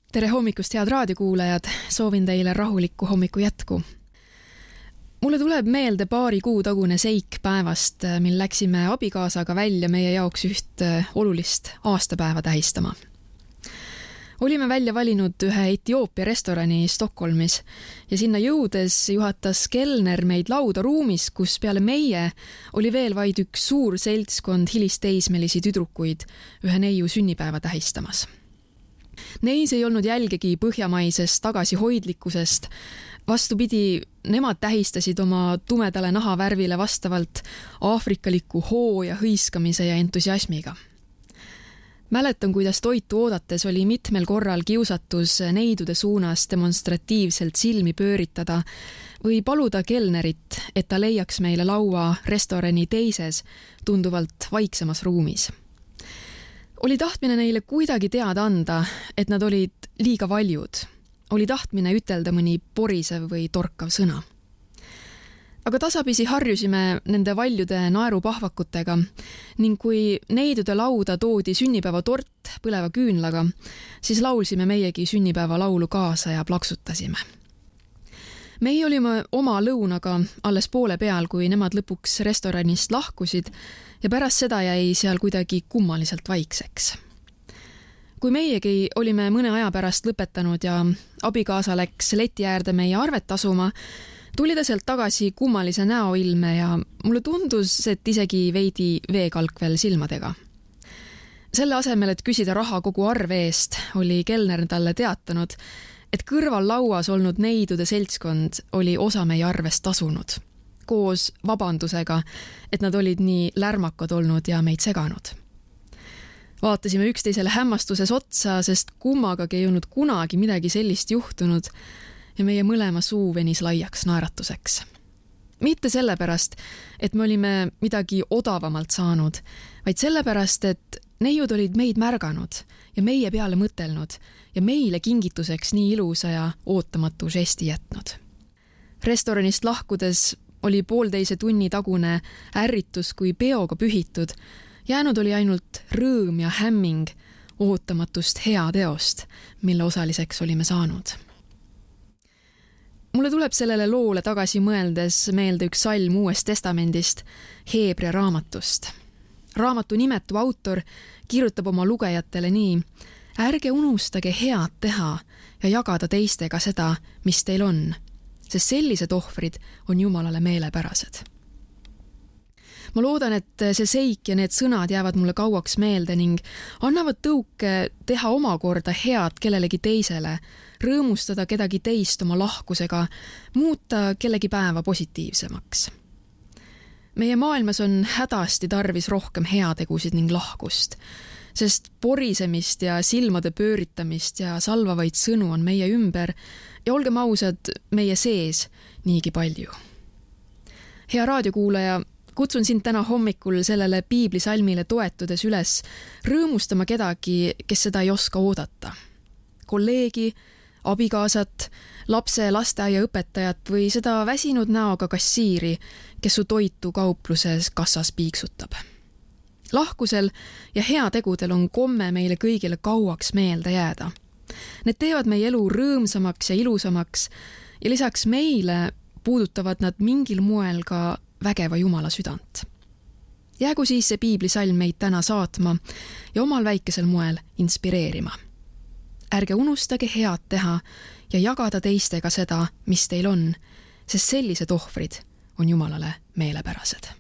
Tere hommikust, head raadiokuulajad! Soovin teile rahulikku hommiku jätku. Mulle tuleb meelde paari kuu tagune seik päevast, mil läksime abikaasaga välja meie jaoks üht olulist aastapäeva tähistama. Olime välja valinud ühe Etioopia restorani Stockholmis ja sinna jõudes juhatas kelner meid lauda ruumis, kus peale meie oli veel vaid üks suur seltskond hilisteismelisi tüdrukuid ühe neiu sünnipäeva tähistamas. Neis ei olnud jälgegi põhjamaisest tagasihoidlikkusest. Vastupidi, nemad tähistasid oma tumedale nahavärvile vastavalt aafrikaliku hoo ja hõiskamise ja entusiasmiga. Mäletan, kuidas toitu oodates oli mitmel korral kiusatus neidude suunas demonstratiivselt silmi pööritada või paluda kelnerit, et ta leiaks meile laua restorani teises, tunduvalt vaiksemas ruumis. Oli tahtmine neile kuidagi teada anda, et nad olid liiga valjud. Oli tahtmine ütelda mõni porisev või torkav sõna. Aga tasapisi harjusime nende valjude naerupahvakutega ning kui neidude lauda toodi sünnipäeva tort põleva küünlaga, siis laulsime meiegi sünnipäeva laulu kaasa ja plaksutasime. Meie olime oma lõunaga alles poole peal, kui nemad lõpuks restoranist lahkusid ja pärast seda jäi seal kuidagi kummaliselt vaikseks. Kui meiegi olime mõne aja pärast lõpetanud ja abikaasa läks leti äärde meie arvet tasuma, tuli ta sealt tagasi kummalise näoilme ja mulle tundus, et isegi veidi veekalkvel silmadega. Selle asemel, et küsida raha kogu arve eest, oli kelner talle teatanud, et kõrval lauas olnud neidude seltskond oli osa meie arvest tasunud, koos vabandusega, et nad olid nii lärmakad olnud ja meid seganud. Vaatasime üksteisele hämmastuses otsa, sest kummagagi ei olnud kunagi midagi sellist juhtunud ja meie mõlema suu venis laiaks naeratuseks. Mitte sellepärast, et me olime midagi odavamalt saanud, vaid sellepärast, et neiud olid meid märganud ja meie peale mõtelnud ja meile kingituseks nii ilusa ja ootamatu žesti jätnud. Restoranist lahkudes oli 1,5 tunni tagune ärritus kui peoga pühitud, jäänud oli ainult rõõm ja hämming ootamatust hea teost, mille osaliseks olime saanud. Mulle tuleb sellele loole tagasi mõeldes meelde üks salm Uuest Testamendist, Heebrea raamatust. Raamatu nimetu autor kirjutab oma lugejatele nii: ärge unustage head teha ja jagada teistega seda, mis teil on, sest sellised ohvrid on Jumalale meelepärased. Ma loodan, et see seik ja need sõnad jäävad mulle kauaks meelde ning annavad tõuke teha omakorda head kellelegi teisele, rõõmustada kedagi teist oma lahkusega, muuta kellegi päeva positiivsemaks. Meie maailmas on hädasti tarvis rohkem heategusid ning lahkust, sest porisemist ja silmade pööritamist ja salvavaid sõnu on meie ümber ja olgem ausad, meie sees niigi palju. Hea raadiokuulaja, kutsun sind täna hommikul sellele piiblisalmile toetudes üles rõõmustama kedagi, kes seda ei oska oodata. Kolleegi, abikaasat, lapse lasteaiaõpetajat või seda väsinud näoga kassiiri, kes su toitu kaupluses kassas piiksutab. Lahkusel ja heategudel on komme meile kõigile kauaks meelde jääda. Need teevad meie elu rõõmsamaks ja ilusamaks ja lisaks meile puudutavad nad mingil moel ka vägeva Jumala südant. Jäägu siis see piiblisalm meid täna saatma ja omal väikesel moel inspireerima. Ärge unustage head teha ja jagada teistega seda, mis teil on, sest sellised ohvrid on Jumalale meelepärased.